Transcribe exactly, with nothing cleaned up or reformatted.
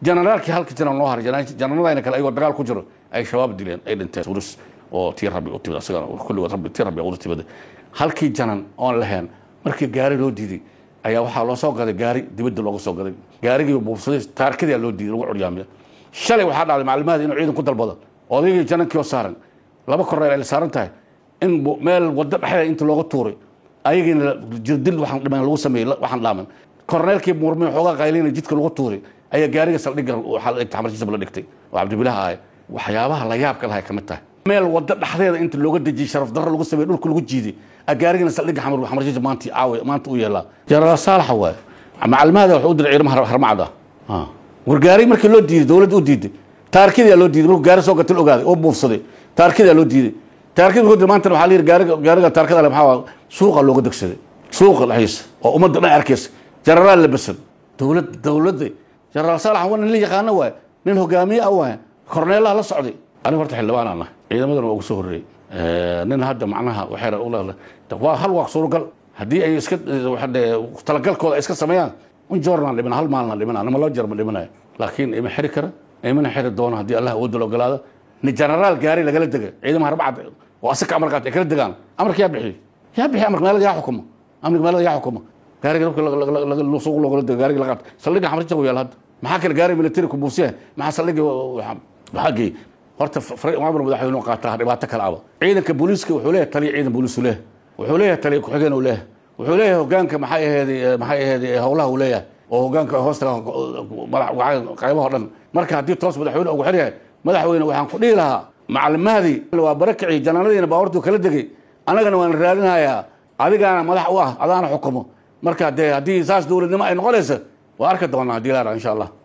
generaalkii halka jiran loo haray generaalada kale ayagoo dagaal ku jiro ay shabaab dileen ay dhinteen urus oo tii rabbi u timid asaga kulli rabbi tii rabbi u timid halkii janan oo lahayn markii gaari loo diiday ayaa waxa loo soo gaday gaari dibadda looga soo gaday gaarigii buufsaday taarkadii loo diiday lagu curyaamay shalay waxa dhacday macluumaad inuu ciidan ku dalbado odaygii janankii oo saaran laba korneel ay saaran tahay in meel wada dhaxay inta looga tuuray ayagina jirdil waxaan dhiman lagu sameeyay waxaan dhaaman korneelkii murmay xogaa qaylina jidka lagu tuuray ayaa gaariga saldhiga waxa la taxmarkiisa la dhigtay oo Cabdibilaah ay waxyaabaha la yaabka lahay kamid tahay meel wada dhaxdeeda inta looga dajiyay sharaf darro lagu sameeyay dhulka lagu jiiday gaarigana saldhiga xamar xamarkiisa maanta aaw maanta u yeelaa jara saalax waay macluumaadka wuxuu diray ciidamada harmacada ha wargaari markii loo diiday dawladda u diiday taarkida loo diiday markuu gaari soo gatay ogaaday oo buufsaday taarkida loo diiday taarkida wuxuu maanta waxa la yiri gaariga gaariga taarkida maxaa suuqa looga dagsaday suuqa dhaxaysa oo ummadda dhan arkaysa jaraal la basan dawladda dawladda jara saalax wana la yaqaan waay nin hogaamiye ah waay korneelaha la socday aniga horta xildhibaan ana ciidamadan waa ugu soo horeeyay nin hadda macnaha waxay u leedahay waa hal waqti suuragal hadii ay iska talagalkooda iska sameeyaan un joornaan dhiman hal maalna dhiman anama loo jarmo dhimanayo laakiin ima xiri kara ima xiri doona hadii Allah uu dalo galaado ni generaal gaari laga degay ciidamada arbacad oo asaka amar qaatay kala degaan amarka yaa bixi yaa bixi amarka meel yaa xukumo amarka meel yaa xukumo gaariga laga laga suuq looga degay gaariga la qaat saldhiga xamarta ku yaal hadda maxaa kale gaari military ku buusiya maxaa saldhiga waxaagii horta maamul madaxweynuhu qaataa dhibaato kala aba ciidanka booliiska wuxuu leeyahay taliye ciidan booliis u leeyahay wuxuu leeyahay taliye ku xigeen u leeyahay wuxuu leeyahay hogaanka maxay ahayd maxay ahayd howlaha u leeyahay oo hogaanka hoosta qaybaha dhan marka hadii toos madaxweynuhu ugu xiriyo madaxweyne waxaan ku dhihi lahaa macluumaadii waa barakicii janaanadiina baawartu kala degay anagana waan raadinayaa adigana madax u ah adaana xukumo marka hadii saas dawladnimo ay noqonayso waa arki doonaa hadii la insha Allah